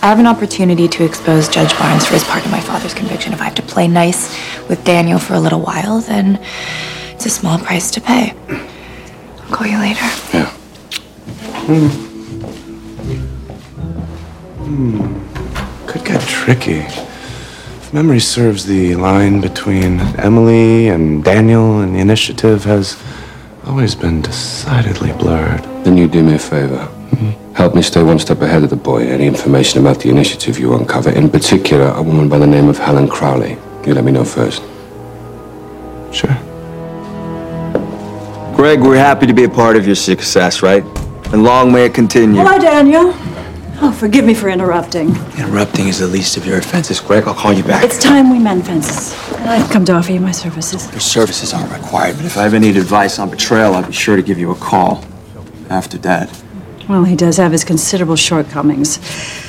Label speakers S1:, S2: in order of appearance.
S1: I have an opportunity to expose Judge Barnes for his part in my father's conviction. If I have to play nice with Daniel for a little while, then it's a small price to pay. I'll call you later.
S2: Yeah.
S3: Could get tricky. If memory serves, the line between Emily and Daniel and the initiative has always been decidedly blurred.
S2: Then you do me a favor. Help me stay one step ahead of the boy. Any information about the initiative you uncover, in particular, a woman by the name of Helen Crowley. You let me know first.
S3: Sure.
S4: Greg, we're happy to be a part of your success, right? And long may it continue.
S5: Hello, Daniel. Oh, forgive me for interrupting.
S4: Interrupting is the least of your offenses, Greg. I'll call you back.
S5: It's time we mend fences. And I've come to offer you my services.
S4: Your services aren't required, but if I ever need advice on betrayal, I'll be sure to give you a call after Dad.
S5: Well, he does have his considerable shortcomings.